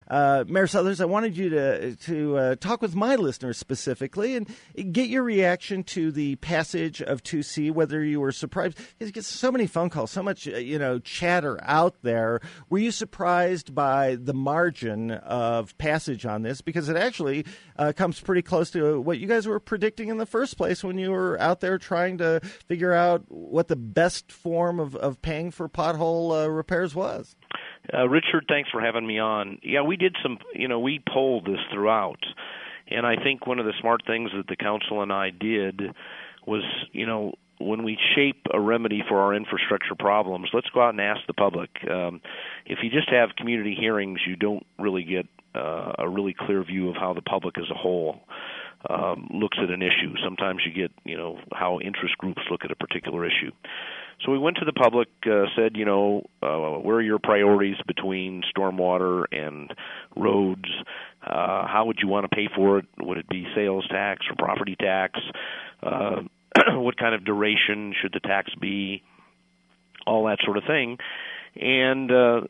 Mayor Suthers, I wanted you to talk with my listeners specifically and get your reaction to the passage of 2C, whether you were surprised. You get so many phone calls, so much chatter out there. Were you surprised by the margin of passage on this? Because it actually comes pretty close to what you guys were predicting in the first place when you were out there trying to figure out what the best form of paying for pothole repairs was. Richard, thanks for having me on. Yeah, we did we polled this throughout. And I think one of the smart things that the council and I did was, when we shape a remedy for our infrastructure problems, let's go out and ask the public. If you just have community hearings, you don't really get a really clear view of how the public as a whole looks at an issue. Sometimes you get, how interest groups look at a particular issue. So we went to the public, said, where are your priorities between stormwater and roads? How would you want to pay for it? Would it be sales tax or property tax? What kind of duration should the tax be? All that sort of thing. And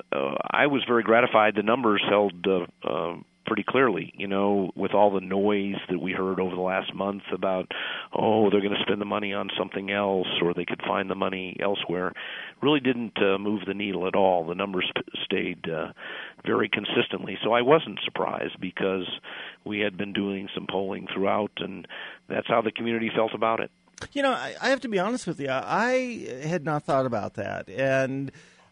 I was very gratified. The numbers held pretty clearly, with all the noise that we heard over the last month about, they're going to spend the money on something else or they could find the money elsewhere, really didn't move the needle at all. The numbers stayed very consistently. So I wasn't surprised because we had been doing some polling throughout, and that's how the community felt about it. I have to be honest with you. I had not thought about that. And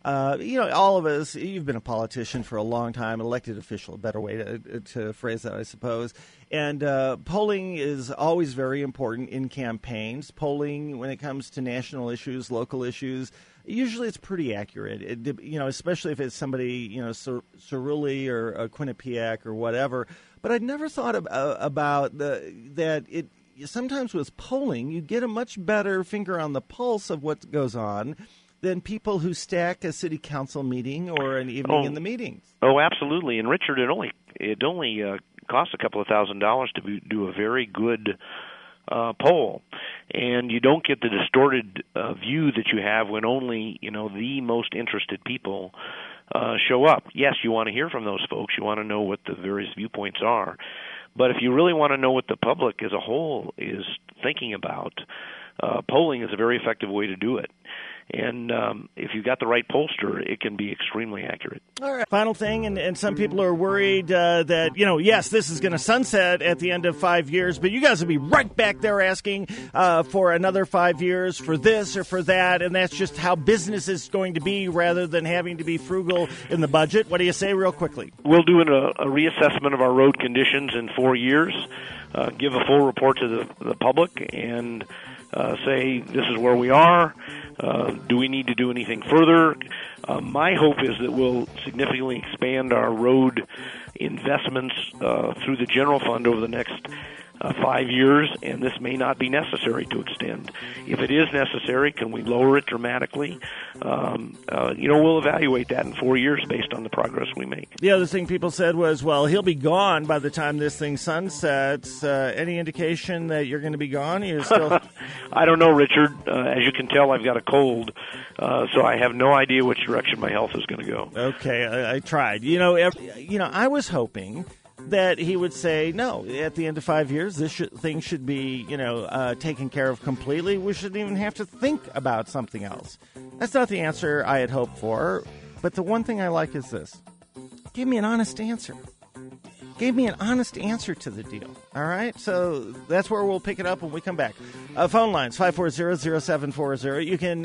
all of us, you've been a politician for a long time, elected official, a better way to phrase that, I suppose. And polling is always very important in campaigns. Polling, when it comes to national issues, local issues, usually it's pretty accurate, especially if it's somebody, Cerulli or Quinnipiac or whatever. But I'd never thought about that it sometimes with polling, you get a much better finger on the pulse of what goes on than people who stack a city council meeting or an evening in the meetings. Oh, absolutely. And Richard, it only costs a couple of $1,000s to do a very good poll, and you don't get the distorted view that you have when only the most interested people show up. Yes, you want to hear from those folks. You want to know what the various viewpoints are. But if you really want to know what the public as a whole is thinking about, polling is a very effective way to do it. And if you've got the right pollster, it can be extremely accurate. All right. Final thing, and some people are worried that, yes, this is going to sunset at the end of 5 years, but you guys will be right back there asking for another 5 years for this or for that, and that's just how business is going to be rather than having to be frugal in the budget. What do you say real quickly? We'll do a reassessment of our road conditions in 4 years, give a full report to the public, and say this is where we are. Do we need to do anything further? My hope is that we'll significantly expand our road investments through the general fund over the next 5 years, and this may not be necessary to extend. If it is necessary, can we lower it dramatically? We'll evaluate that in 4 years based on the progress we make. The other thing people said was, well, he'll be gone by the time this thing sunsets. Any indication that you're going to be gone? You're still... I don't know, Richard. As you can tell, I've got a cold, so I have no idea which direction my health is going to go. Okay, I tried. I was hoping that he would say, no, at the end of 5 years, this thing should be, taken care of completely. We shouldn't even have to think about something else. That's not the answer I had hoped for, but the one thing I like is this. Give me an honest answer. Gave me an honest answer to the deal. All right? So that's where we'll pick it up when we come back. Phone lines, 540-0740. You can